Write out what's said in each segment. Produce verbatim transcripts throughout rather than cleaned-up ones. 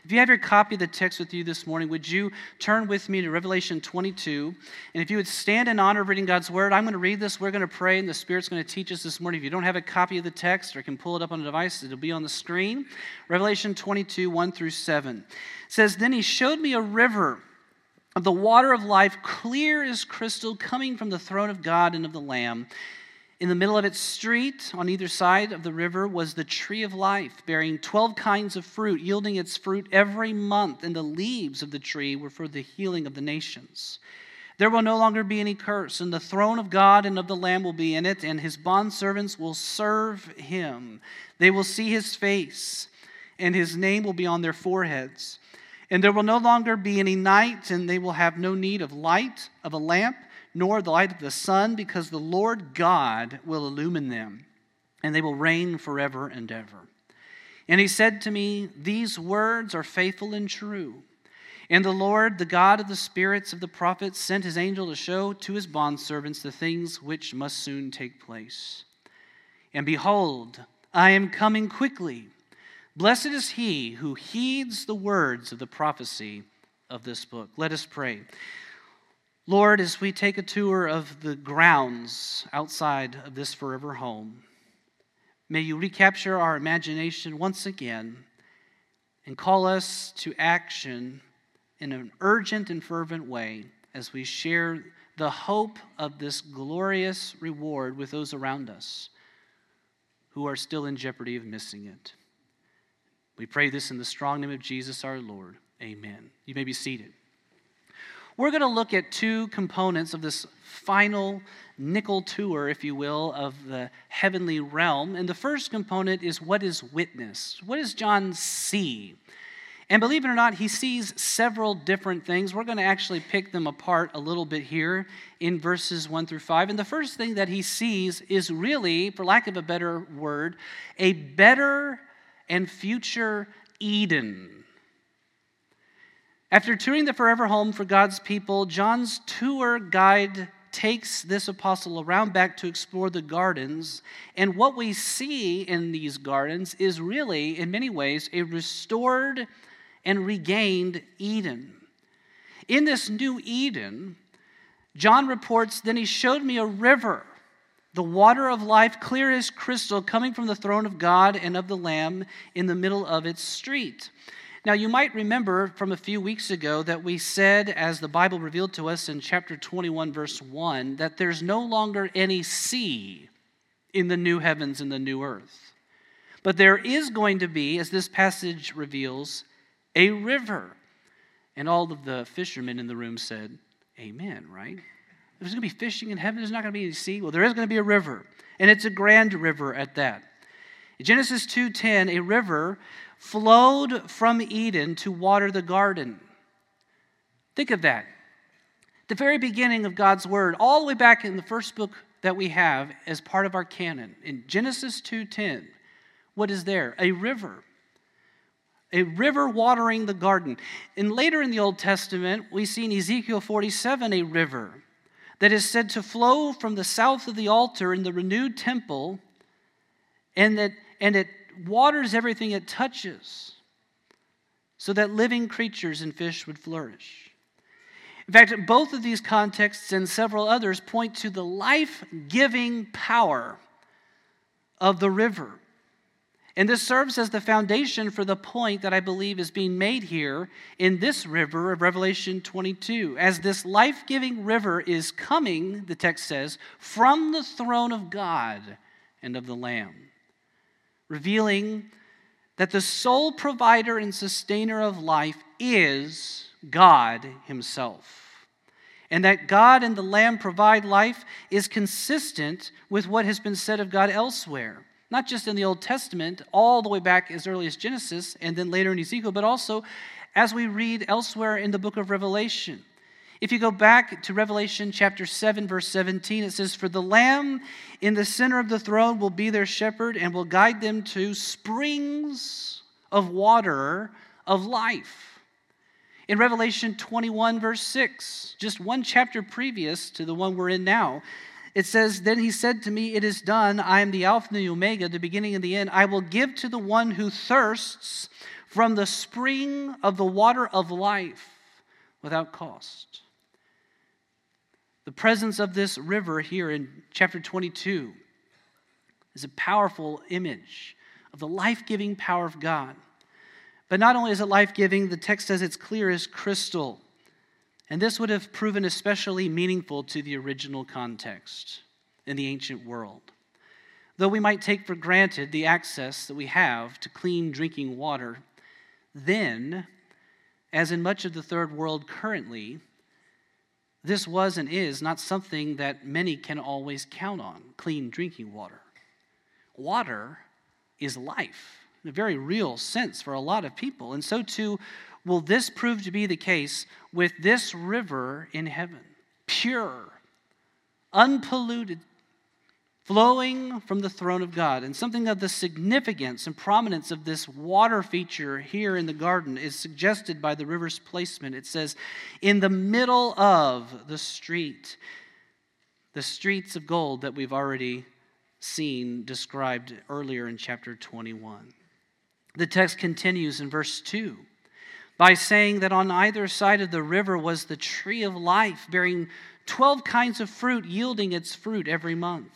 If you have your copy of the text with you this morning, would you turn with me to Revelation twenty-two? And if you would stand in honor of reading God's word, I'm going to read this, we're going to pray, and the Spirit's going to teach us this morning. If you don't have a copy of the text or can pull it up on a device, it'll be on the screen. Revelation twenty-two, one through seven. It says, "Then he showed me a river of the water of life, clear as crystal, coming from the throne of God and of the Lamb. In the middle of its street, on either side of the river, was the tree of life, bearing twelve kinds of fruit, yielding its fruit every month, and the leaves of the tree were for the healing of the nations. There will no longer be any curse, and the throne of God and of the Lamb will be in it, and his bondservants will serve him. They will see his face, and his name will be on their foreheads. And there will no longer be any night, and they will have no need of light of a lamp, nor the light of the sun, because the Lord God will illumine them, and they will reign forever and ever. And he said to me, these words are faithful and true. And the Lord, the God of the spirits of the prophets, sent his angel to show to his bondservants the things which must soon take place. And behold, I am coming quickly. Blessed is he who heeds the words of the prophecy of this book." Let us pray. Lord, as we take a tour of the grounds outside of this forever home, may you recapture our imagination once again and call us to action in an urgent and fervent way as we share the hope of this glorious reward with those around us who are still in jeopardy of missing it. We pray this in the strong name of Jesus our Lord. Amen. You may be seated. We're going to look at two components of this final nickel tour, if you will, of the heavenly realm. And the first component is, what is witness? What does John see? And believe it or not, he sees several different things. We're going to actually pick them apart a little bit here in verses one through five. And the first thing that he sees is really, for lack of a better word, a better and future Eden. After touring the forever home for God's people, John's tour guide takes this apostle around back to explore the gardens. And what we see in these gardens is really, in many ways, a restored and regained Eden. In this new Eden, John reports, "Then he showed me a river, the water of life, clear as crystal, coming from the throne of God and of the Lamb in the middle of its street." Now, you might remember from a few weeks ago that we said, as the Bible revealed to us in chapter twenty-one, verse one, that there's no longer any sea in the new heavens and the new earth. But there is going to be, as this passage reveals, a river. And all of the fishermen in the room said, amen, right? There's going to be fishing in heaven. There's not going to be any sea. Well, there is going to be a river, and it's a grand river at that. In Genesis two ten, a river flowed from Eden to water the garden. Think of that. The very beginning of God's word, all the way back in the first book that we have as part of our canon, in Genesis two ten, what is there? A river. A river watering the garden. And later in the Old Testament, we see in Ezekiel forty-seven a river that is said to flow from the south of the altar in the renewed temple, and that and it waters everything it touches so that living creatures and fish would flourish. In fact, both of these contexts and several others point to the life-giving power of the river. And this serves as the foundation for the point that I believe is being made here in this river of Revelation twenty-two. As this life-giving river is coming, the text says, from the throne of God and of the Lamb, revealing that the sole provider and sustainer of life is God himself. And that God and the Lamb provide life is consistent with what has been said of God elsewhere. Not just in the Old Testament, all the way back as early as Genesis, and then later in Ezekiel, but also as we read elsewhere in the book of Revelation. If you go back to Revelation chapter seven, verse seventeen, it says, "For the Lamb in the center of the throne will be their shepherd and will guide them to springs of water of life." In Revelation twenty-one, verse six, just one chapter previous to the one we're in now, it says, "Then he said to me, it is done. I am the Alpha and the Omega, the beginning and the end. I will give to the one who thirsts from the spring of the water of life without cost. The presence of this river here in chapter twenty-two is a powerful image of the life-giving power of God. But not only is it life-giving, the text says it's clear as crystal. And this would have proven especially meaningful to the original context in the ancient world. Though we might take for granted the access that we have to clean drinking water, then, as in much of the third world currently, this was and is not something that many can always count on, clean drinking water. Water is life in a very real sense for a lot of people. And so too will this prove to be the case with this river in heaven. Pure, unpolluted, flowing from the throne of God. And something of the significance and prominence of this water feature here in the garden is suggested by the river's placement. It says, in the middle of the street, the streets of gold that we've already seen described earlier in chapter twenty-one. The text continues in verse two by saying that on either side of the river was the tree of life, bearing twelve kinds of fruit, yielding its fruit every month.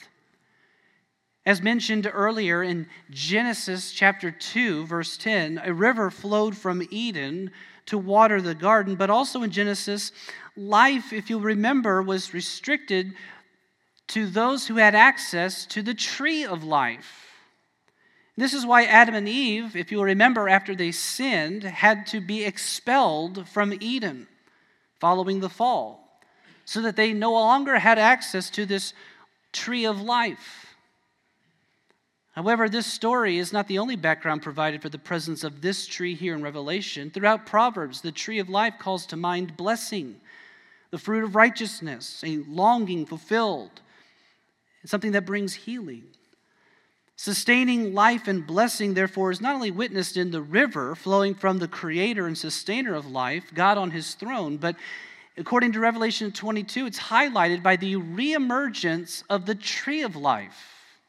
As mentioned earlier in Genesis chapter two, verse ten, a river flowed from Eden to water the garden, but also in Genesis, life, if you'll remember, was restricted to those who had access to the tree of life. This is why Adam and Eve, if you'll remember, after they sinned, had to be expelled from Eden following the fall, so that they no longer had access to this tree of life. However, this story is not the only background provided for the presence of this tree here in Revelation. Throughout Proverbs, the tree of life calls to mind blessing, the fruit of righteousness, a longing fulfilled, and something that brings healing. Sustaining life and blessing, therefore, is not only witnessed in the river flowing from the creator and sustainer of life, God on his throne, but according to Revelation twenty-two, it's highlighted by the reemergence of the tree of life,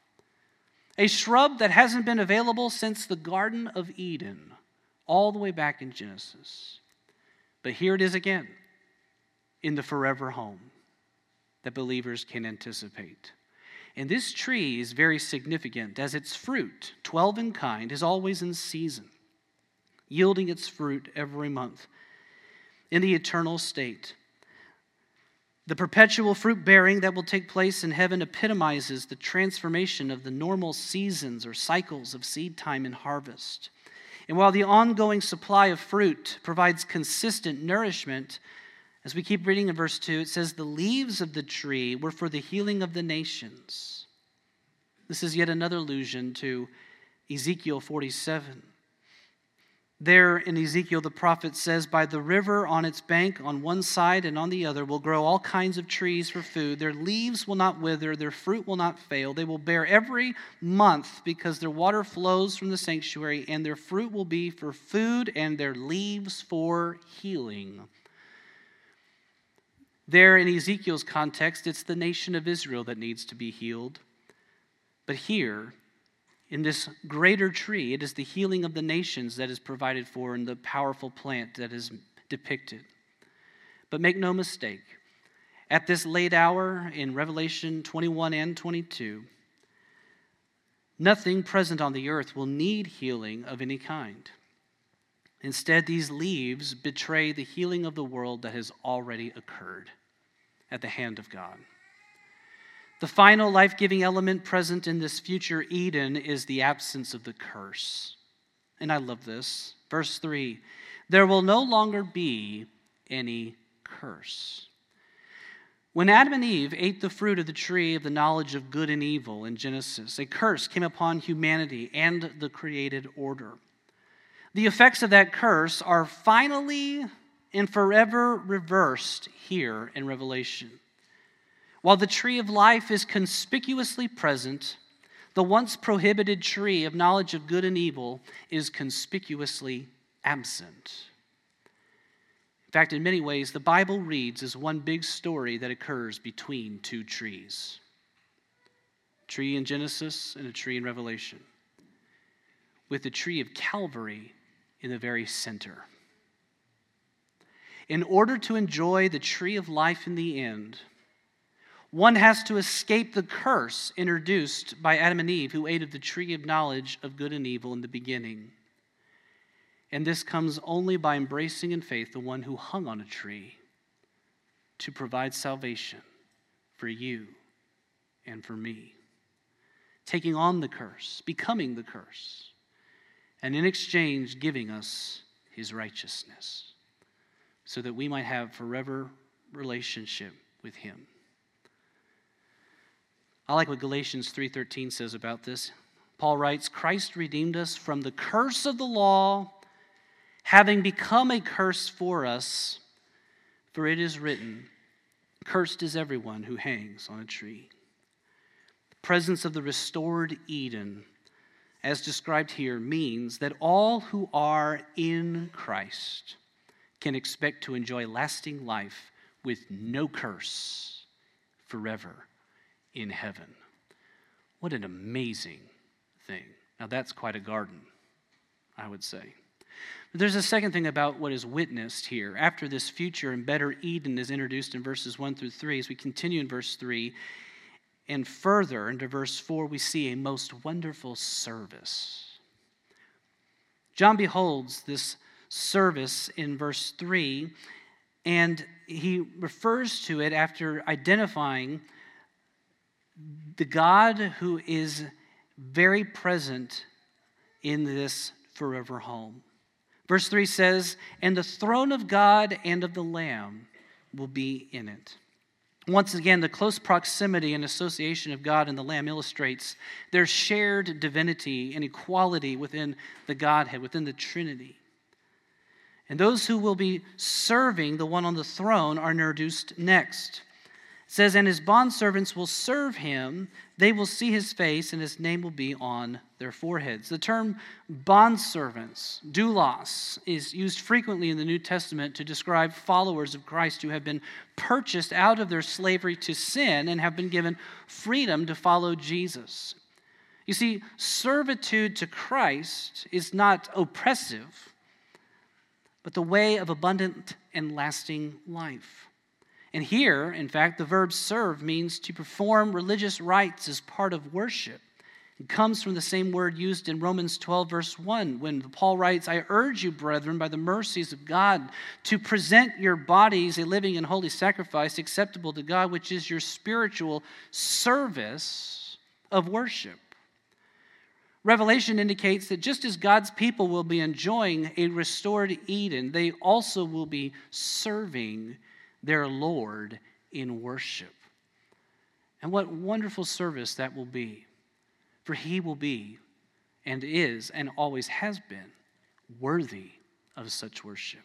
a shrub that hasn't been available since the Garden of Eden, all the way back in Genesis. But here it is again, in the forever home that believers can anticipate. And this tree is very significant, as its fruit, twelve in kind, is always in season, yielding its fruit every month in the eternal state. The perpetual fruit bearing that will take place in heaven epitomizes the transformation of the normal seasons or cycles of seed time and harvest. And while the ongoing supply of fruit provides consistent nourishment, as we keep reading in verse two, it says, the leaves of the tree were for the healing of the nations. This is yet another allusion to Ezekiel forty-seven. There in Ezekiel, the prophet says, by the river on its bank on one side and on the other will grow all kinds of trees for food. Their leaves will not wither, their fruit will not fail. They will bear every month because their water flows from the sanctuary, and their fruit will be for food and their leaves for healing. There in Ezekiel's context, it's the nation of Israel that needs to be healed. But here, in this greater tree, it is the healing of the nations that is provided for in the powerful plant that is depicted. But make no mistake, at this late hour in Revelation twenty-one and twenty-two, nothing present on the earth will need healing of any kind. Instead, these leaves betray the healing of the world that has already occurred at the hand of God. The final life-giving element present in this future Eden is the absence of the curse. And I love this. Verse three, there will no longer be any curse. When Adam and Eve ate the fruit of the tree of the knowledge of good and evil in Genesis, a curse came upon humanity and the created order. The effects of that curse are finally and forever reversed here in Revelation. While the tree of life is conspicuously present, the once prohibited tree of knowledge of good and evil is conspicuously absent. In fact, in many ways, the Bible reads as one big story that occurs between two trees. A tree in Genesis and a tree in Revelation, with the tree of Calvary in the very center. In order to enjoy the tree of life in the end, one has to escape the curse introduced by Adam and Eve, who ate of the tree of knowledge of good and evil in the beginning. And this comes only by embracing in faith the one who hung on a tree to provide salvation for you and for me. Taking on the curse, becoming the curse, and in exchange giving us his righteousness, so that we might have forever relationship with him. I like what Galatians three thirteen says about this. Paul writes, Christ redeemed us from the curse of the law, having become a curse for us, for it is written, cursed is everyone who hangs on a tree. The presence of the restored Eden, as described here, means that all who are in Christ can expect to enjoy lasting life with no curse forever in heaven. What an amazing thing. Now that's quite a garden, I would say. But there's a second thing about what is witnessed here. After this future and better Eden is introduced in verses one through three, as we continue in verse three, and further into verse four, we see a most wonderful service. John beholds this service in verse three, and he refers to it after identifying the God who is very present in this forever home. Verse three says, and the throne of God and of the Lamb will be in it. Once again, the close proximity and association of God and the Lamb illustrates their shared divinity and equality within the Godhead, within the Trinity. And those who will be serving the one on the throne are introduced next. It says, and his bondservants will serve him. They will see his face, and his name will be on their foreheads. The term bondservants, doulos, is used frequently in the New Testament to describe followers of Christ who have been purchased out of their slavery to sin and have been given freedom to follow Jesus. You see, servitude to Christ is not oppressive, but the way of abundant and lasting life. And here, in fact, the verb serve means to perform religious rites as part of worship. It comes from the same word used in Romans twelve, verse one, when Paul writes, I urge you, brethren, by the mercies of God, to present your bodies a living and holy sacrifice acceptable to God, which is your spiritual service of worship. Revelation indicates that just as God's people will be enjoying a restored Eden, they also will be serving their Lord in worship. And what wonderful service that will be. For he will be, and is, and always has been, worthy of such worship.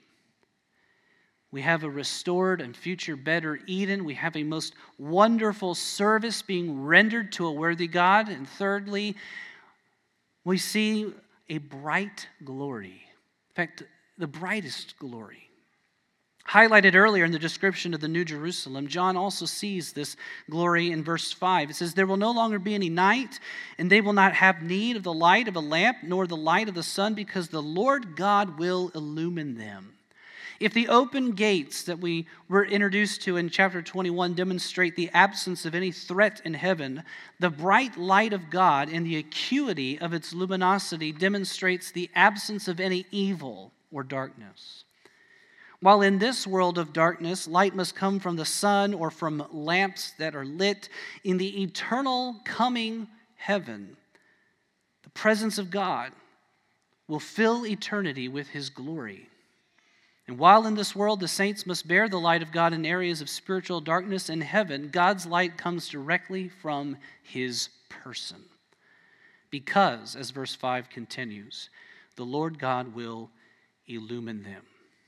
We have a restored and future better Eden. We have a most wonderful service being rendered to a worthy God. And thirdly, we see a bright glory. In fact, the brightest glory. Highlighted earlier in the description of the New Jerusalem, John also sees this glory in verse five. It says, there will no longer be any night, and they will not have need of the light of a lamp, nor the light of the sun, because the Lord God will illumine them. If the open gates that we were introduced to in chapter twenty-one demonstrate the absence of any threat in heaven, the bright light of God and the acuity of its luminosity demonstrates the absence of any evil or darkness. While in this world of darkness, light must come from the sun or from lamps that are lit, in the eternal coming heaven, the presence of God will fill eternity with his glory. And while in this world the saints must bear the light of God in areas of spiritual darkness, in heaven, God's light comes directly from his person. Because, as verse five continues, the Lord God will illumine them.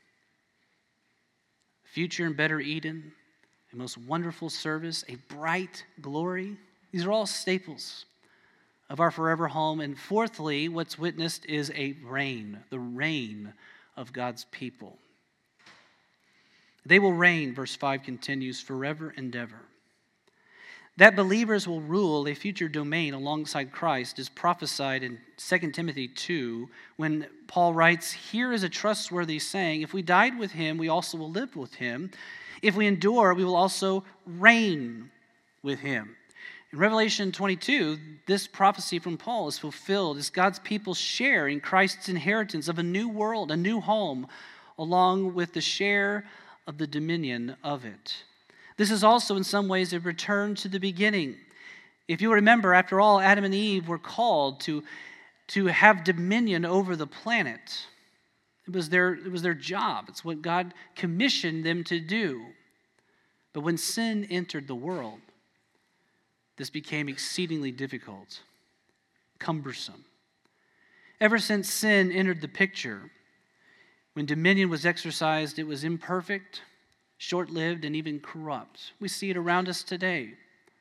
Future and better Eden, a most wonderful service, a bright glory. These are all staples of our forever home. And fourthly, what's witnessed is a reign, the reign of God's people. They will reign, verse five continues, forever and ever. That believers will rule a future domain alongside Christ is prophesied in Second Timothy two when Paul writes, "Here is a trustworthy saying, if we died with him, we also will live with him. If we endure, we will also reign with him." In Revelation twenty-two, this prophecy from Paul is fulfilled as God's people share in Christ's inheritance of a new world, a new home, along with the share of the dominion of it. This is also in some ways a return to the beginning. If you remember, after all, Adam and Eve were called to, to have dominion over the planet. It was their, it was their job. It's what God commissioned them to do. But when sin entered the world, this became exceedingly difficult, cumbersome. Ever since sin entered the picture, when dominion was exercised, it was imperfect, short-lived, and even corrupt. We see it around us today.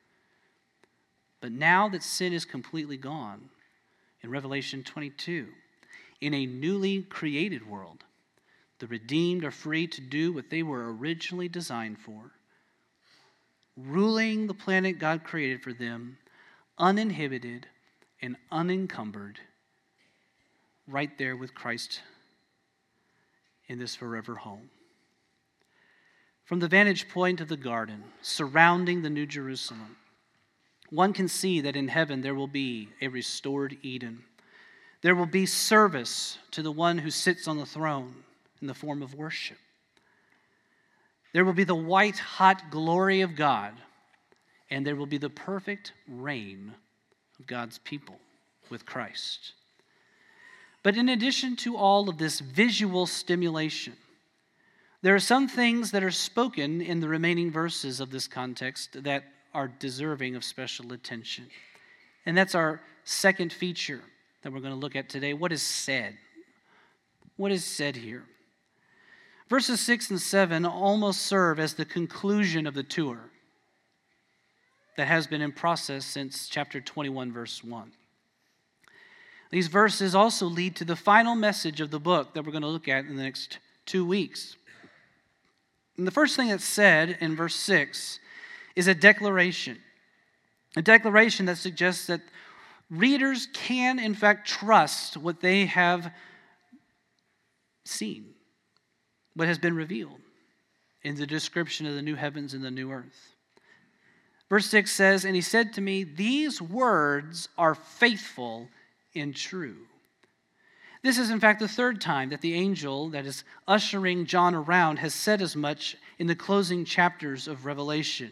But now that sin is completely gone, in Revelation twenty-two, in a newly created world, the redeemed are free to do what they were originally designed for, ruling the planet God created for them, uninhibited and unencumbered, right there with Christ in this forever home. From the vantage point of the garden surrounding the New Jerusalem, one can see that in heaven there will be a restored Eden. There will be service to the one who sits on the throne in the form of worship. There will be the white hot glory of God, and there will be the perfect reign of God's people with Christ. But in addition to all of this visual stimulation, there are some things that are spoken in the remaining verses of this context that are deserving of special attention. And that's our second feature that we're going to look at today. What is said? What is said here? Verses six and seven almost serve as the conclusion of the tour that has been in process since chapter twenty-one, verse one. These verses also lead to the final message of the book that we're going to look at in the next two weeks. And the first thing that's said in verse six is a declaration. A declaration that suggests that readers can, in fact, trust what they have seen, what has been revealed in the description of the new heavens and the new earth. Verse six says, "And he said to me, these words are faithful and true." This is, in fact, the third time that the angel that is ushering John around has said as much in the closing chapters of Revelation.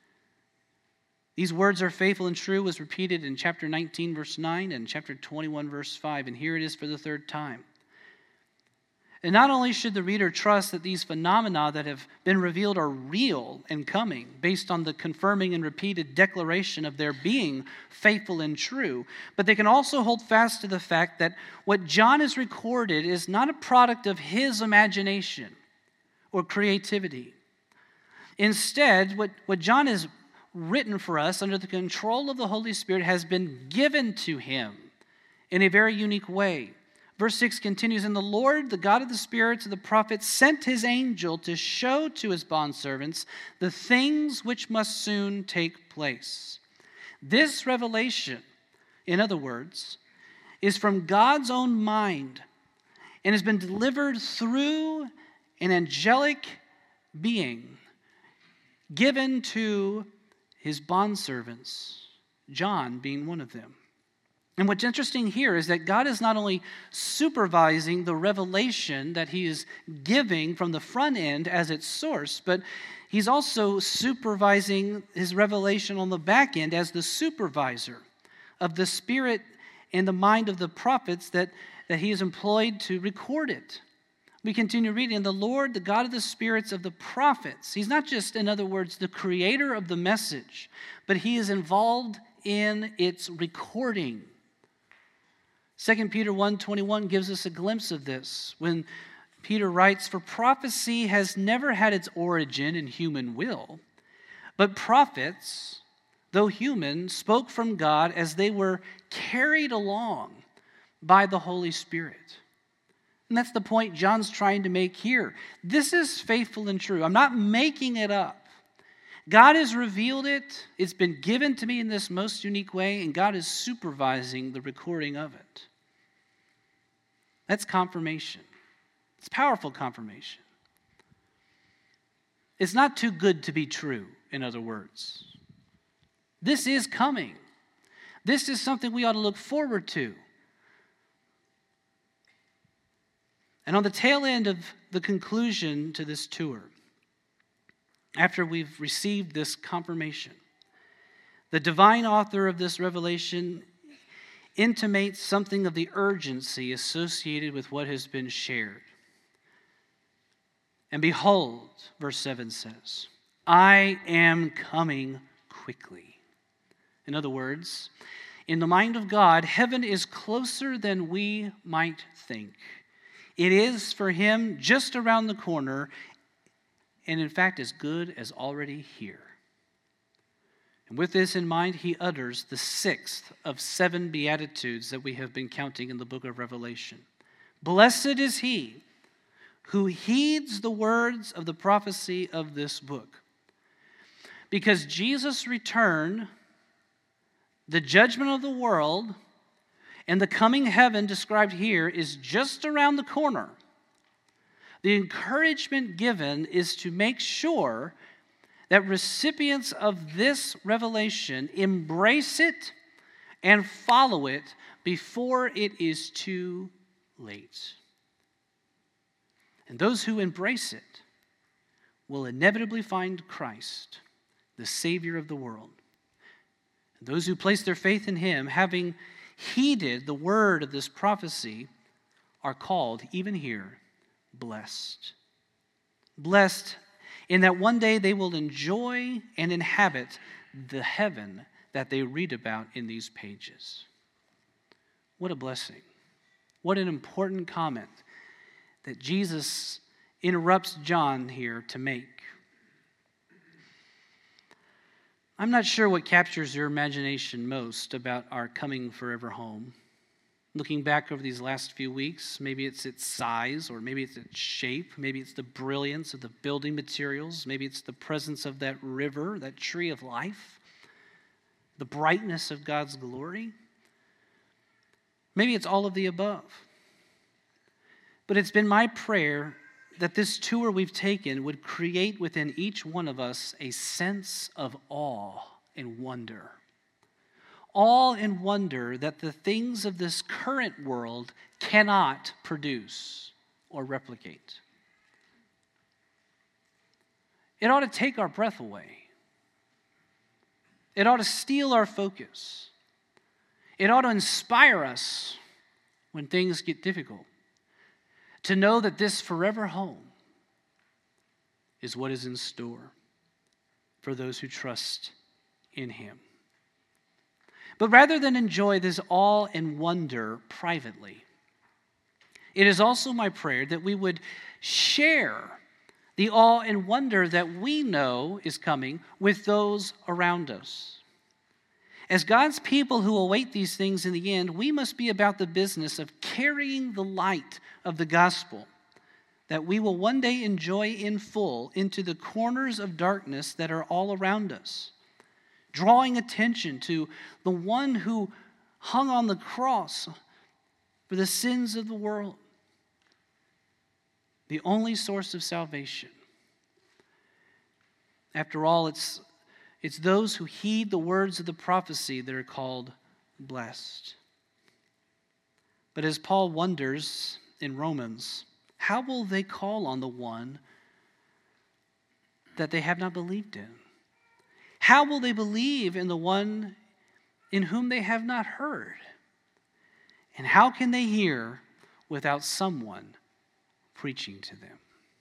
These words are faithful and true was repeated in chapter nineteen, verse nine, and chapter twenty-one, verse five, and here it is for the third time. And not only should the reader trust that these phenomena that have been revealed are real and coming, based on the confirming and repeated declaration of their being faithful and true, but they can also hold fast to the fact that what John has recorded is not a product of his imagination or creativity. Instead, what, what John has written for us under the control of the Holy Spirit has been given to him in a very unique way. Verse six continues, "And the Lord, the God of the spirits of the prophets, sent his angel to show to his bondservants the things which must soon take place." This revelation, in other words, is from God's own mind and has been delivered through an angelic being given to his bondservants, John being one of them. And what's interesting here is that God is not only supervising the revelation that he is giving from the front end as its source, but he's also supervising his revelation on the back end as the supervisor of the spirit and the mind of the prophets that, that he is employed to record it. We continue reading, "And the Lord, the God of the spirits of the prophets," he's not just, in other words, the creator of the message, but he is involved in its recording. Second Peter one twenty-one gives us a glimpse of this when Peter writes, "For prophecy has never had its origin in human will, but prophets, though human, spoke from God as they were carried along by the Holy Spirit." And that's the point John's trying to make here. This is faithful and true. I'm not making it up. God has revealed it. It's been given to me in this most unique way, and God is supervising the recording of it. That's confirmation. It's powerful confirmation. It's not too good to be true, in other words. This is coming. This is something we ought to look forward to. And on the tail end of the conclusion to this tour, after we've received this confirmation, the divine author of this revelation intimates something of the urgency associated with what has been shared. And behold, verse seven says, I am coming quickly. In other words, in the mind of God, heaven is closer than we might think. It is for him just around the corner, and in fact as good as already here. And with this in mind, he utters the sixth of seven beatitudes that we have been counting in the book of Revelation. Blessed is he who heeds the words of the prophecy of this book. Because Jesus' return, the judgment of the world, and the coming heaven described here is just around the corner. The encouragement given is to make sure that recipients of this revelation embrace it and follow it before it is too late. And those who embrace it will inevitably find Christ, the Savior of the world. And those who place their faith in him, having heeded the word of this prophecy, are called, even here, blessed. Blessed in that one day they will enjoy and inhabit the heaven that they read about in these pages. What a blessing. What an important comment that Jesus interrupts John here to make. I'm not sure what captures your imagination most about our coming forever home. Looking back over these last few weeks, maybe it's its size, or maybe it's its shape, maybe it's the brilliance of the building materials, maybe it's the presence of that river, that tree of life, the brightness of God's glory. Maybe it's all of the above. But it's been my prayer that this tour we've taken would create within each one of us a sense of awe and wonder. Awe and wonder that the things of this current world cannot produce or replicate. It ought to take our breath away. It ought to steal our focus. It ought to inspire us when things get difficult, to know that this forever home is what is in store for those who trust in him. But rather than enjoy this awe and wonder privately, it is also my prayer that we would share the awe and wonder that we know is coming with those around us. As God's people who await these things in the end, we must be about the business of carrying the light of the gospel that we will one day enjoy in full into the corners of darkness that are all around us, drawing attention to the one who hung on the cross for the sins of the world, the only source of salvation. After all, it's It's those who heed the words of the prophecy that are called blessed. But as Paul wonders in Romans, how will they call on the one that they have not believed in? How will they believe in the one in whom they have not heard? And how can they hear without someone preaching to them?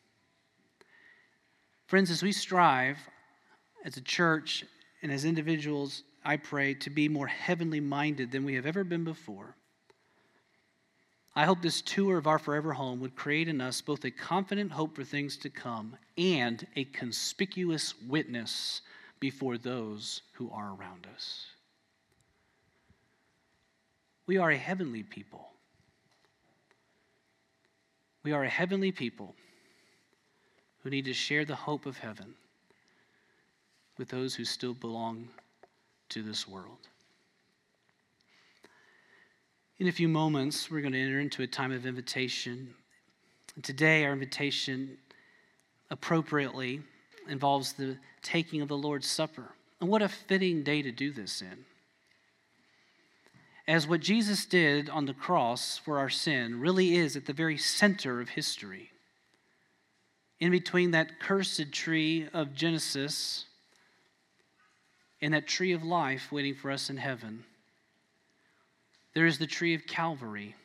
Friends, as we strive as a church and as individuals, I pray, to be more heavenly minded than we have ever been before, I hope this tour of our forever home would create in us both a confident hope for things to come and a conspicuous witness before those who are around us. We are a heavenly people. We are a heavenly people who need to share the hope of heaven with those who still belong to this world. In a few moments, we're going to enter into a time of invitation. And today, our invitation appropriately involves the taking of the Lord's Supper. And what a fitting day to do this in. As what Jesus did on the cross for our sin really is at the very center of history. In between that cursed tree of Genesis and that tree of life waiting for us in heaven, there is the tree of Calvary.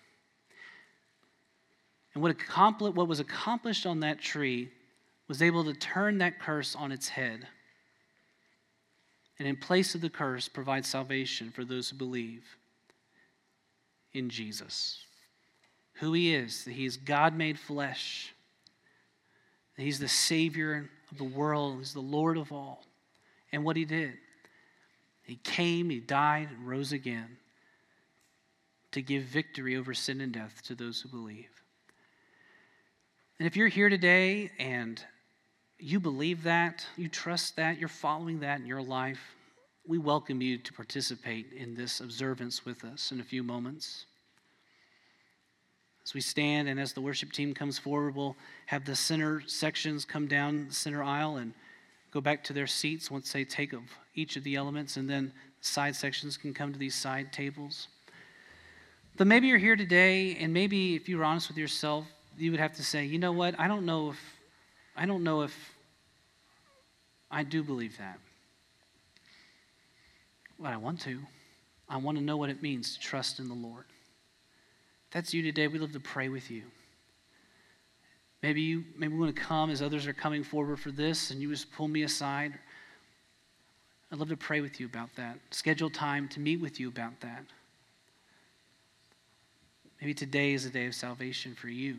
And what, accompli- what was accomplished on that tree was able to turn that curse on its head. And in place of the curse, provide salvation for those who believe in Jesus. Who he is, that he is God made flesh. That he's the Savior of the world. He's the Lord of all. And what he did. He came, he died, and rose again to give victory over sin and death to those who believe. And if you're here today and you believe that, you trust that, you're following that in your life, we welcome you to participate in this observance with us in a few moments. As we stand and as the worship team comes forward, we'll have the center sections come down the center aisle and go back to their seats once they take of each of the elements, and then side sections can come to these side tables. But maybe you're here today, and maybe if you were honest with yourself, you would have to say, you know what, I don't know if I don't know if I do believe that. But I want to. I want to know what it means to trust in the Lord. If that's you today, we'd love to pray with you. Maybe you maybe want to come as others are coming forward for this, and you just pull me aside. I'd love to pray with you about that. Schedule time to meet with you about that. Maybe today is a day of salvation for you.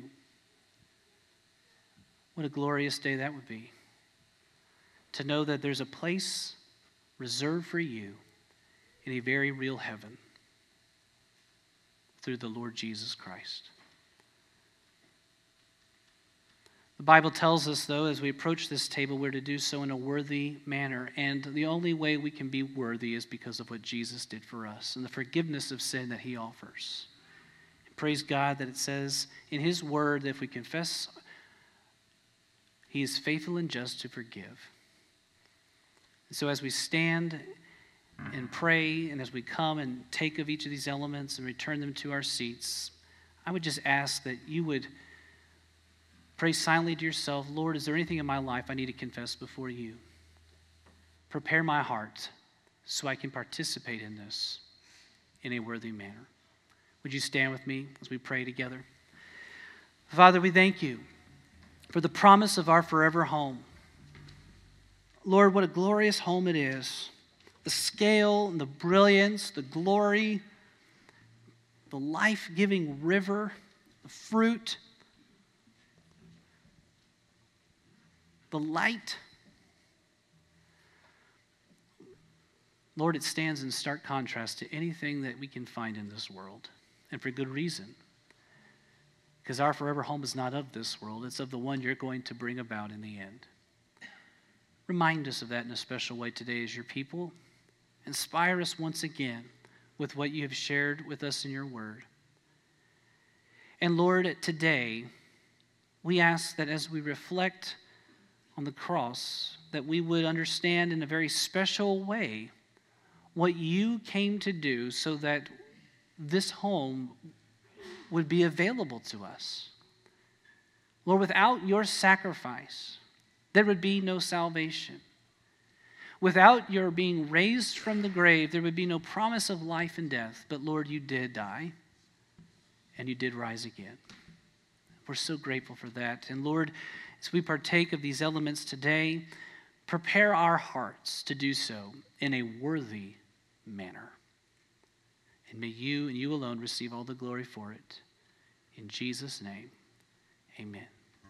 What a glorious day that would be. To know that there's a place reserved for you in a very real heaven through the Lord Jesus Christ. The Bible tells us, though, as we approach this table, we're to do so in a worthy manner. And the only way we can be worthy is because of what Jesus did for us and the forgiveness of sin that he offers. And praise God that it says in his word that if we confess, he is faithful and just to forgive. And so as we stand and pray, and as we come and take of each of these elements and return them to our seats, I would just ask that you would pray silently to yourself, Lord, is there anything in my life I need to confess before you? Prepare my heart so I can participate in this in a worthy manner. Would you stand with me as we pray together? Father, we thank you for the promise of our forever home. Lord, what a glorious home it is. The scale and the brilliance, the glory, the life-giving river, the fruit, the light. Lord, it stands in stark contrast to anything that we can find in this world, and for good reason. Because our forever home is not of this world, it's of the one you're going to bring about in the end. Remind us of that in a special way today as your people. Inspire us once again with what you have shared with us in your word. And Lord, today, we ask that as we reflect on the cross, that we would understand in a very special way what you came to do so that this home would be available to us. Lord, without your sacrifice, there would be no salvation. Without your being raised from the grave, there would be no promise of life and death. But Lord, you did die, and you did rise again. We're so grateful for that. And Lord, as we partake of these elements today, prepare our hearts to do so in a worthy manner. And may you and you alone receive all the glory for it. In Jesus' name, amen.